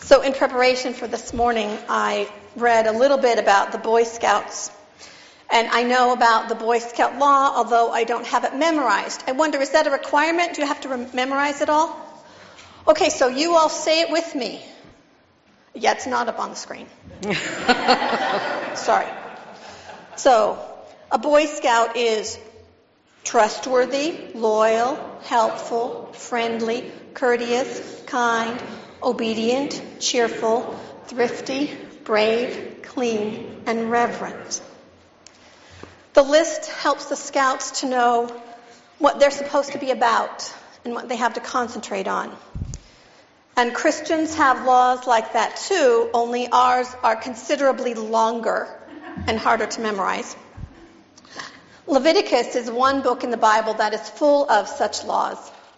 So in preparation for this morning, I read a little bit about the Boy Scouts. And I know about the Boy Scout law, although I don't have it memorized. I wonder, is that a requirement? Do you have to memorize it all? Okay, so you all say it with me. Yeah, it's not up on the screen. Sorry. So, a Boy Scout is trustworthy, loyal, helpful, friendly, courteous, kind, obedient, cheerful, thrifty, brave, clean, and reverent. The list helps the Scouts to know what they're supposed to be about and what they have to concentrate on. And Christians have laws like that too, only ours are considerably longer and harder to memorize. Leviticus is one book in the Bible that is full of such laws.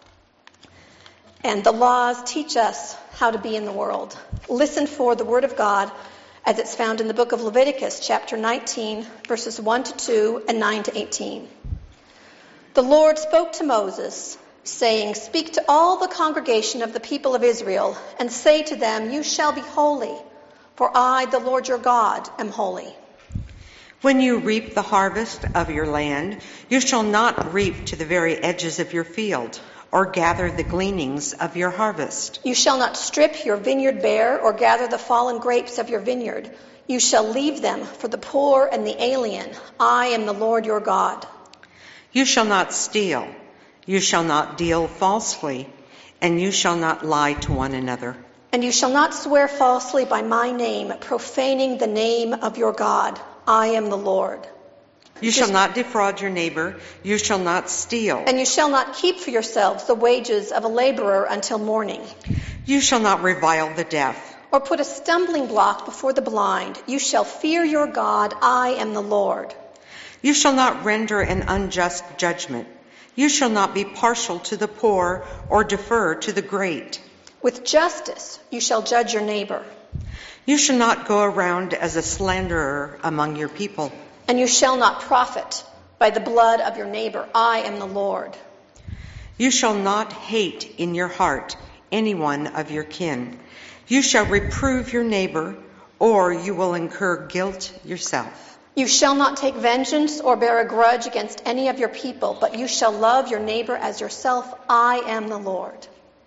And the laws teach us how to be in the world. Listen for the Word of God as it's found in the book of Leviticus, chapter 19, verses 1 to 2 and 9 to 18. The Lord spoke to Moses, saying, "Speak to all the congregation of the people of Israel, and say to them, you shall be holy, for I, the Lord your God, am holy. When you reap the harvest of your land, you shall not reap to the very edges of your field, or gather the gleanings of your harvest. You shall not strip your vineyard bare, or gather the fallen grapes of your vineyard. You shall leave them for the poor and the alien. I am the Lord your God. You shall not steal. You shall not deal falsely, and you shall not lie to one another. And you shall not swear falsely by my name, profaning the name of your God. I am the Lord. You shall not defraud your neighbor. You shall not steal. And you shall not keep for yourselves the wages of a laborer until morning. You shall not revile the deaf, or put a stumbling block before the blind. You shall fear your God. I am the Lord. You shall not render an unjust judgment. You shall not be partial to the poor or defer to the great. With justice you shall judge your neighbor. You shall not go around as a slanderer among your people. And you shall not profit by the blood of your neighbor. I am the Lord. You shall not hate in your heart any one of your kin. You shall reprove your neighbor, or you will incur guilt yourself. You shall not take vengeance or bear a grudge against any of your people, but you shall love your neighbor as yourself. I am the Lord.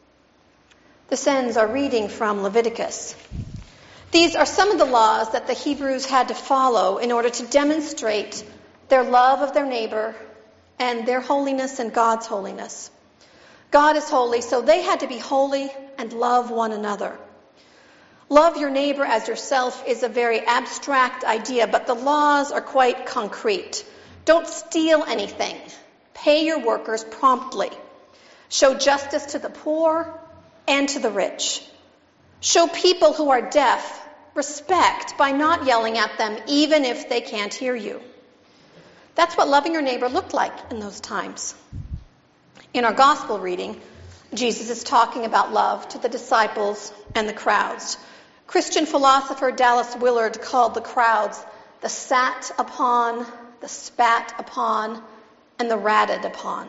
This ends our reading from Leviticus. These are some of the laws that the Hebrews had to follow in order to demonstrate their love of their neighbor and their holiness and God's holiness. God is holy, so they had to be holy and love one another. Love your neighbor as yourself is a very abstract idea, but the laws are quite concrete. Don't steal anything. Pay your workers promptly. Show justice to the poor and to the rich. Show people who are deaf respect by not yelling at them even if they can't hear you. That's what loving your neighbor looked like in those times. In our gospel reading, Jesus is talking about love to the disciples and the crowds. Christian philosopher Dallas Willard called the crowds the sat upon, the spat upon, and the ratted upon.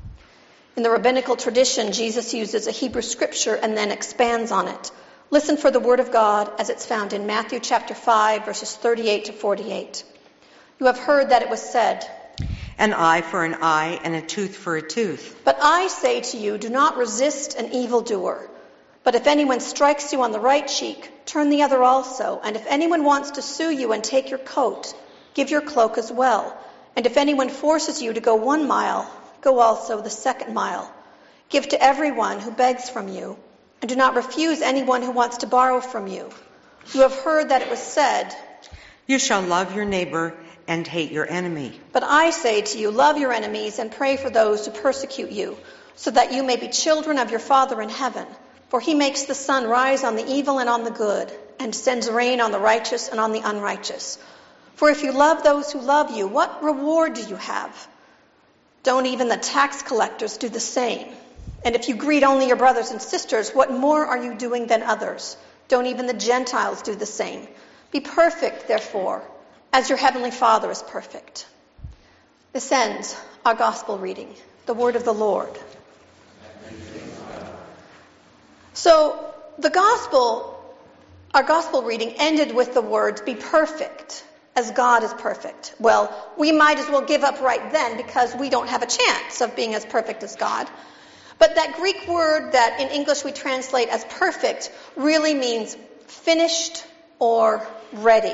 In the rabbinical tradition, Jesus uses a Hebrew scripture and then expands on it. Listen for the word of God as it's found in Matthew chapter 5, verses 38 to 48. You have heard that it was said, "An eye for an eye and a tooth for a tooth." But I say to you, do not resist an evildoer. But if anyone strikes you on the right cheek, turn the other also. And if anyone wants to sue you and take your coat, give your cloak as well. And if anyone forces you to go 1 mile, go also the 2nd mile. Give to everyone who begs from you, and do not refuse anyone who wants to borrow from you. You have heard that it was said, "You shall love your neighbor and hate your enemy." But I say to you, love your enemies and pray for those who persecute you, so that you may be children of your Father in heaven. For he makes the sun rise on the evil and on the good, and sends rain on the righteous and on the unrighteous. For if you love those who love you, what reward do you have? Don't even the tax collectors do the same? And if you greet only your brothers and sisters, what more are you doing than others? Don't even the Gentiles do the same? Be perfect, therefore, as your heavenly Father is perfect. This ends our gospel reading, the word of the Lord. So the gospel Our gospel reading ended with the words, "Be perfect as God is perfect." Well, we might as well give up right then because we don't have a chance of being as perfect as God. But that Greek word that in English we translate as perfect really means finished or ready.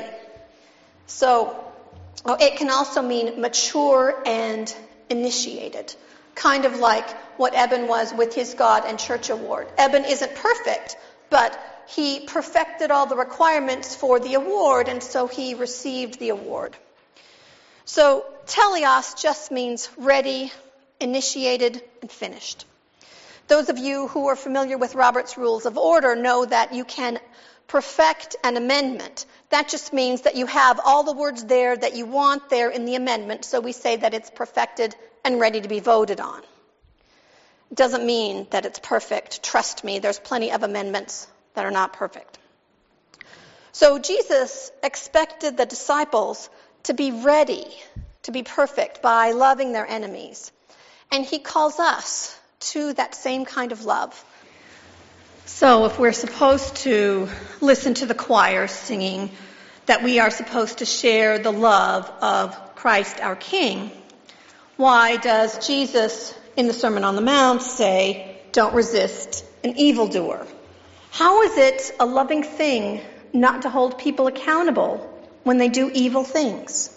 So it can also mean mature and initiated, kind of like what Eben was with his God and Church Award. Eben isn't perfect, but he perfected all the requirements for the award, and so he received the award. So teleos just means ready, initiated, and finished. Those of you who are familiar with Robert's Rules of Order know that you can perfect an amendment. That just means that you have all the words there that you want there in the amendment, so we say that it's perfected and ready to be voted on. It doesn't mean that it's perfect. Trust me, there's plenty of amendments that are not perfect. So Jesus expected the disciples to be ready, to be perfect by loving their enemies. And he calls us to that same kind of love. So if we're supposed to listen to the choir singing that we are supposed to share the love of Christ our King, why does Jesus in the Sermon on the Mount say, "Don't resist an evildoer"? How is it a loving thing not to hold people accountable when they do evil things?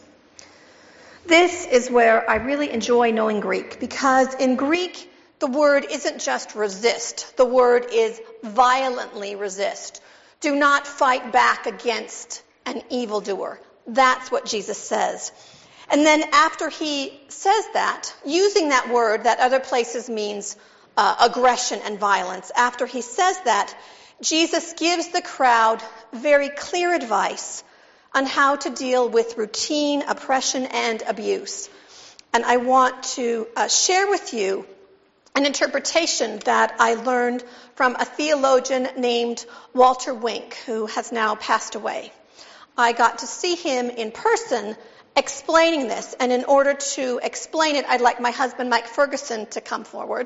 This is where I really enjoy knowing Greek, because in Greek, the word isn't just resist. The word is violently resist. Do not fight back against an evildoer. That's what Jesus says. And then after he says that, using that word that other places means aggression and violence, after he says that, Jesus gives the crowd very clear advice on how to deal with routine oppression and abuse. And I want to share with you an interpretation that I learned from a theologian named Walter Wink, who has now passed away. I got to see him in person explaining this, and in order to explain it, I'd like my husband, Mike Ferguson, to come forward.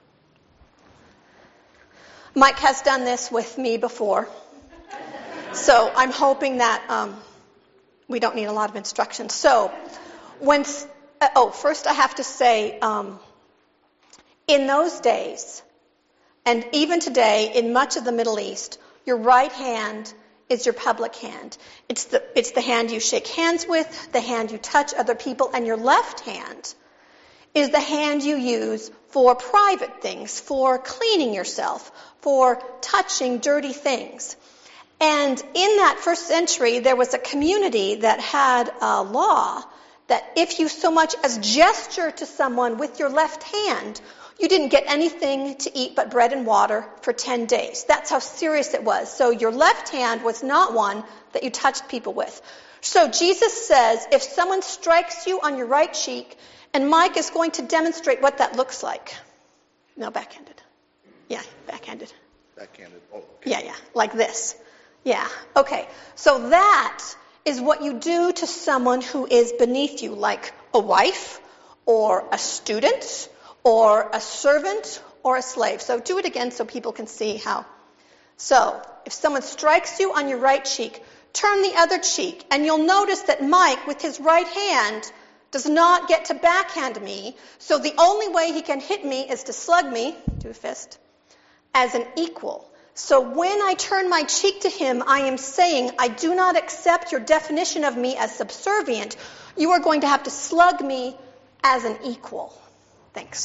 Mike has done this with me before, so I'm hoping that we don't need a lot of instructions. So, first I have to say, in those days, and even today, in much of the Middle East, your right hand is your public hand. It's the hand you shake hands with, the hand you touch other people, and your left hand is the hand you use for private things, for cleaning yourself, for touching dirty things. And in that first century, there was a community that had a law that if you so much as gesture to someone with your left hand, you didn't get anything to eat but bread and water for 10 days. That's how serious it was. So your left hand was not one that you touched people with. So Jesus says, if someone strikes you on your right cheek, and Mike is going to demonstrate what that looks like. No, backhanded. Yeah, backhanded. Backhanded. Oh, okay. Yeah, like this. Yeah, okay. So that is what you do to someone who is beneath you, like a wife or a student or a servant or a slave. So do it again so people can see how. So if someone strikes you on your right cheek, turn the other cheek, and you'll notice that Mike, with his right hand, does not get to backhand me, so the only way he can hit me is to slug me, do a fist, as an equal. So when I turn my cheek to him, I am saying, I do not accept your definition of me as subservient. You are going to have to slug me as an equal. Thanks.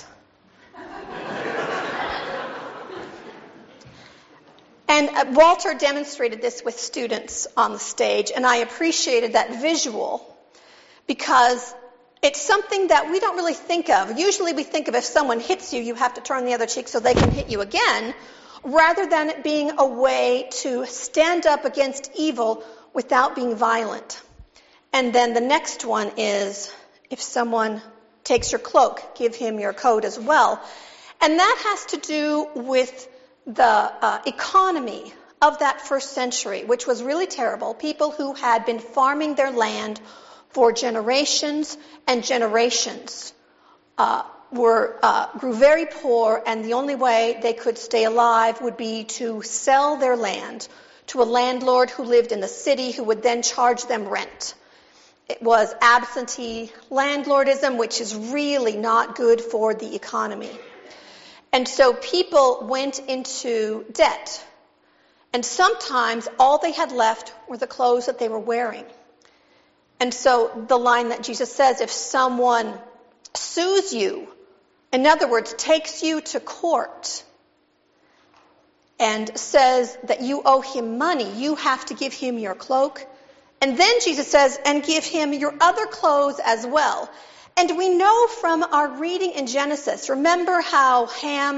And Walter demonstrated this with students on the stage, and I appreciated that visual because it's something that we don't really think of. Usually we think of if someone hits you, you have to turn the other cheek so they can hit you again, rather than it being a way to stand up against evil without being violent. And then the next one is, if someone takes your cloak, give him your coat as well. And that has to do with the economy of that first century, which was really terrible. People who had been farming their land for generations and generations grew very poor, and the only way they could stay alive would be to sell their land to a landlord who lived in the city who would then charge them rent. It was absentee landlordism, which is really not good for the economy. And so people went into debt. And sometimes all they had left were the clothes that they were wearing. And so the line that Jesus says, if someone sues you, in other words, takes you to court and says that you owe him money, you have to give him your cloak. And then Jesus says, and give him your other clothes as well. And we know from our reading in Genesis, remember how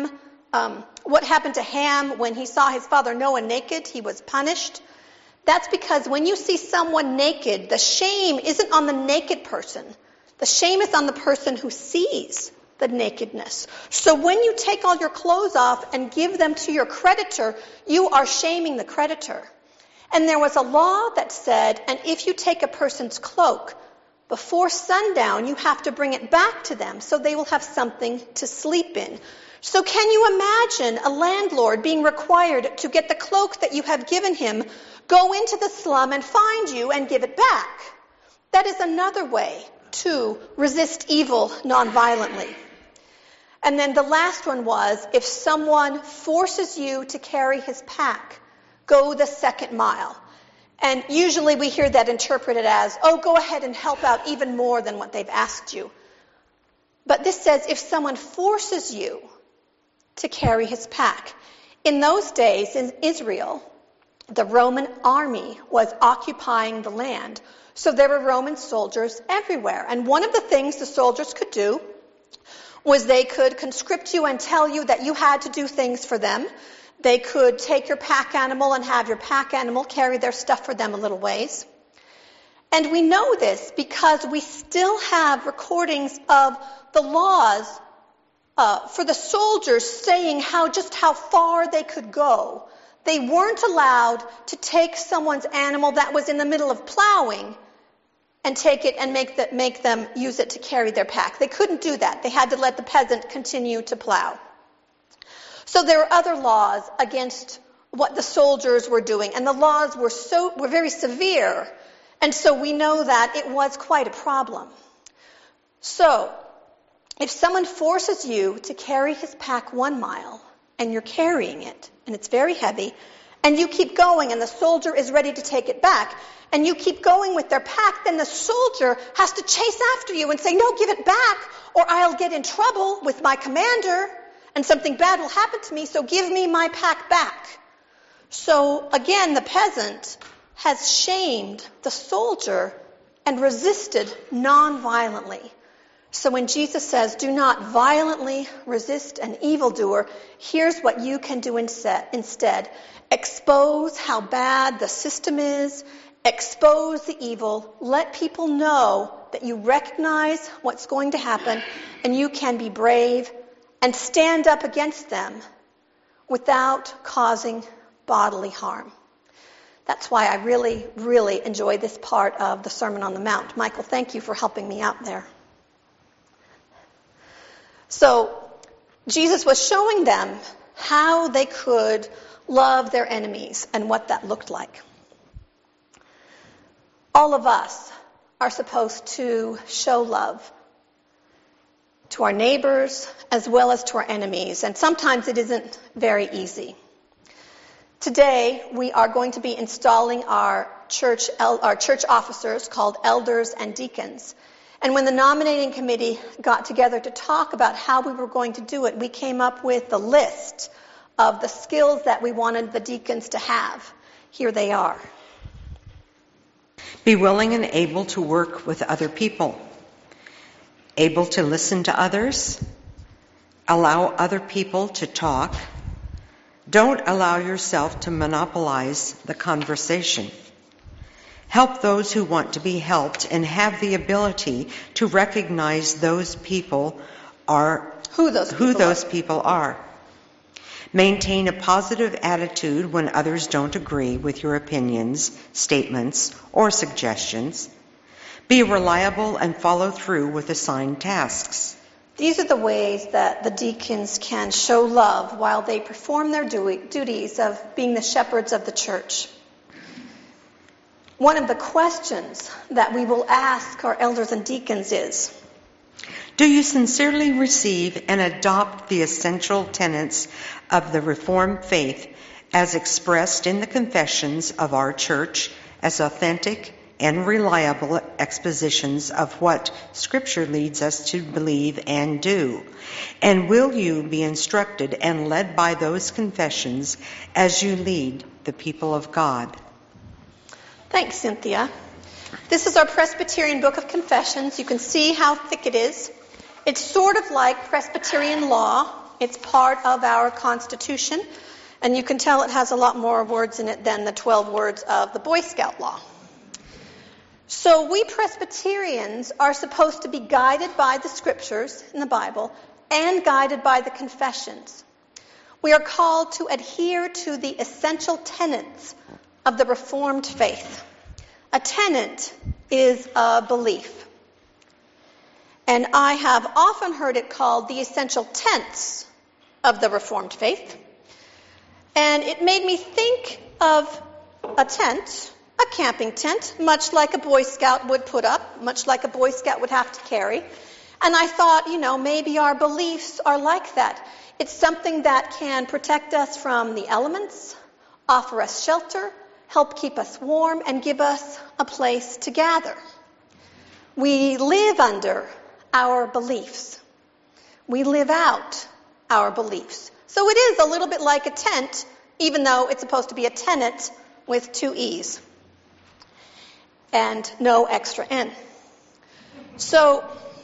what happened to Ham when he saw his father Noah naked? He was punished. That's because when you see someone naked, the shame isn't on the naked person. The shame is on the person who sees the nakedness. So when you take all your clothes off and give them to your creditor, you are shaming the creditor. And there was a law that said, and if you take a person's cloak, before sundown, you have to bring it back to them so they will have something to sleep in. So can you imagine a landlord being required to get the cloak that you have given him, go into the slum and find you and give it back? That is another way to resist evil nonviolently. And then the last one was, if someone forces you to carry his pack, go the second mile. And usually we hear that interpreted as, oh, go ahead and help out even more than what they've asked you. But this says, if someone forces you to carry his pack. In those days in Israel, the Roman army was occupying the land. So there were Roman soldiers everywhere. And one of the things the soldiers could do was they could conscript you and tell you that you had to do things for them. They could take your pack animal and have your pack animal carry their stuff for them a little ways. And we know this because we still have recordings of the laws for the soldiers saying how far they could go. They weren't allowed to take someone's animal that was in the middle of plowing and take it and make them use it to carry their pack. They couldn't do that. They had to let the peasant continue to plow. So there were other laws against what the soldiers were doing, and the laws were very severe, and so we know that it was quite a problem. So, if someone forces you to carry his pack 1 mile, and you're carrying it, and it's very heavy, and you keep going, and the soldier is ready to take it back, and you keep going with their pack, then the soldier has to chase after you and say, no, give it back, or I'll get in trouble with my commander, and something bad will happen to me, so give me my pack back. So, again, the peasant has shamed the soldier and resisted non-violently. So when Jesus says, do not violently resist an evildoer, here's what you can do instead. Expose how bad the system is. Expose the evil. Let people know that you recognize what's going to happen and you can be brave and stand up against them without causing bodily harm. That's why I really, really enjoy this part of the Sermon on the Mount. Michael, thank you for helping me out there. So Jesus was showing them how they could love their enemies and what that looked like. All of us are supposed to show love to our neighbors as well as to our enemies, and sometimes it isn't very easy. Today, we are going to be installing our church officers called elders and deacons. And when the nominating committee got together to talk about how we were going to do it, we came up with the list of the skills that we wanted the deacons to have. Here they are. Be willing and able to work with other people. Able to listen to others. Allow other people to talk. Don't allow yourself to monopolize the conversation. Help those who want to be helped and have the ability to recognize those people are who those people are. Maintain a positive attitude when others don't agree with your opinions, statements, or suggestions. Be reliable and follow through with assigned tasks. These are the ways that the deacons can show love while they perform their duties of being the shepherds of the church. One of the questions that we will ask our elders and deacons is, do you sincerely receive and adopt the essential tenets of the Reformed faith as expressed in the confessions of our church as authentic and reliable expositions of what Scripture leads us to believe and do? And will you be instructed and led by those confessions as you lead the people of God? Thanks, Cynthia. This is our Presbyterian Book of Confessions. You can see how thick it is. It's sort of like Presbyterian law. It's part of our Constitution, and you can tell it has a lot more words in it than the 12 words of the Boy Scout law. So we Presbyterians are supposed to be guided by the Scriptures in the Bible and guided by the confessions. We are called to adhere to the essential tenets of the Reformed faith. A tenet is a belief. And I have often heard it called the essential tenets of the Reformed faith. And it made me think of a tent, a camping tent, much like a Boy Scout would put up, much like a Boy Scout would have to carry. And I thought, maybe our beliefs are like that. It's something that can protect us from the elements, offer us shelter, help keep us warm, and give us a place to gather. We live under our beliefs. We live out our beliefs. So it is a little bit like a tent, even though it's supposed to be a tenet with 2 E's and no extra N. So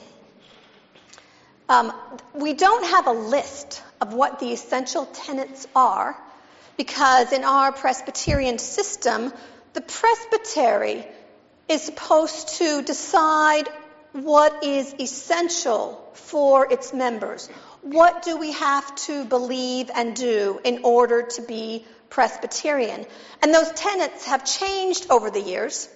we don't have a list of what the essential tenets are, because in our Presbyterian system, the presbytery is supposed to decide what is essential for its members. What do we have to believe and do in order to be Presbyterian? And those tenets have changed over the years.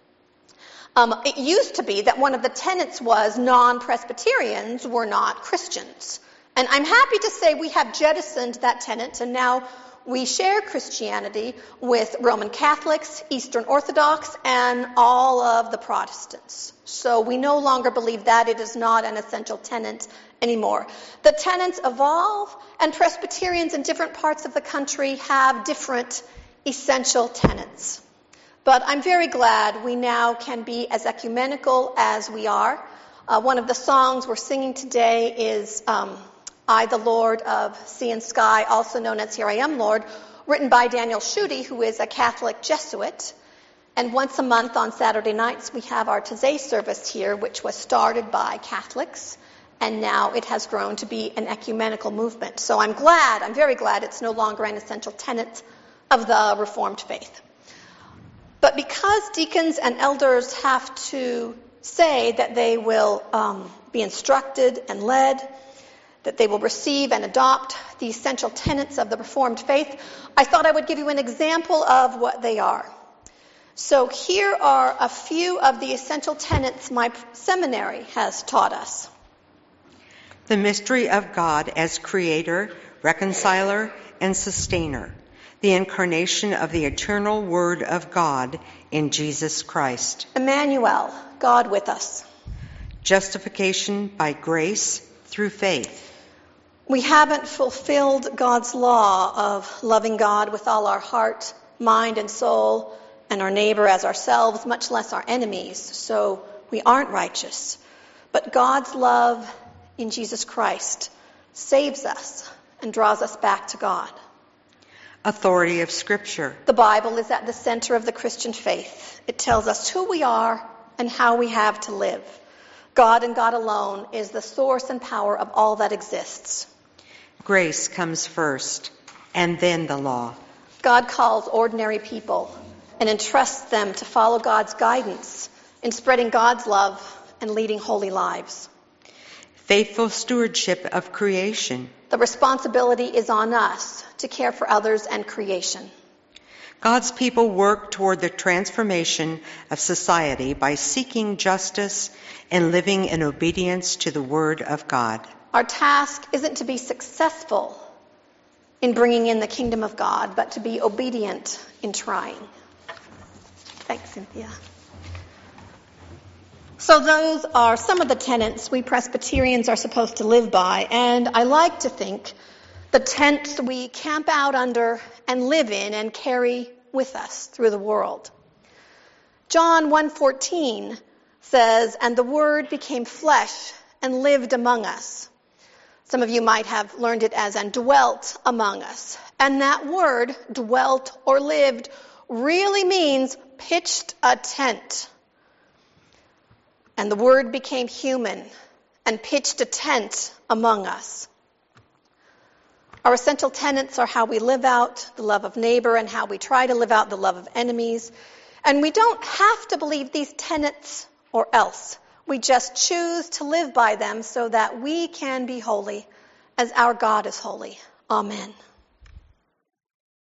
It used to be that one of the tenets was non-Presbyterians were not Christians. And I'm happy to say we have jettisoned that tenet, and now we share Christianity with Roman Catholics, Eastern Orthodox, and all of the Protestants. So we no longer believe that. It is not an essential tenet anymore. The tenets evolve, and Presbyterians in different parts of the country have different essential tenets. But I'm very glad we now can be as ecumenical as we are. One of the songs we're singing today is I, the Lord of Sea and Sky, also known as Here I Am, Lord, written by Daniel Schutte, who is a Catholic Jesuit. And once a month on Saturday nights, we have our Taizé service here, which was started by Catholics, and now it has grown to be an ecumenical movement. So I'm very glad it's no longer an essential tenet of the Reformed faith. But because deacons and elders have to say that they will be instructed and led, that they will receive and adopt the essential tenets of the Reformed faith, I thought I would give you an example of what they are. So here are a few of the essential tenets my seminary has taught us. The mystery of God as creator, reconciler, and sustainer. The incarnation of the eternal Word of God in Jesus Christ. Emmanuel, God with us. Justification by grace through faith. We haven't fulfilled God's law of loving God with all our heart, mind, and soul, and our neighbor as ourselves, much less our enemies, so we aren't righteous. But God's love in Jesus Christ saves us and draws us back to God. Authority of Scripture. The Bible is at the center of the Christian faith. It tells us who we are and how we have to live. God and God alone is the source and power of all that exists. Grace comes first, and then the law. God calls ordinary people and entrusts them to follow God's guidance in spreading God's love and leading holy lives. Faithful stewardship of creation. The responsibility is on us to care for others and creation. God's people work toward the transformation of society by seeking justice and living in obedience to the Word of God. Our task isn't to be successful in bringing in the kingdom of God, but to be obedient in trying. Thanks, Cynthia. So those are some of the tenets we Presbyterians are supposed to live by, and I like to think the tents we camp out under and live in and carry with us through the world. John 1:14 says, "And the Word became flesh and lived among us." Some of you might have learned it as "and dwelt among us." And that word, dwelt or lived, really means pitched a tent. And the Word became human and pitched a tent among us. Our essential tenets are how we live out the love of neighbor and how we try to live out the love of enemies. And we don't have to believe these tenets or else. We just choose to live by them so that we can be holy as our God is holy. Amen.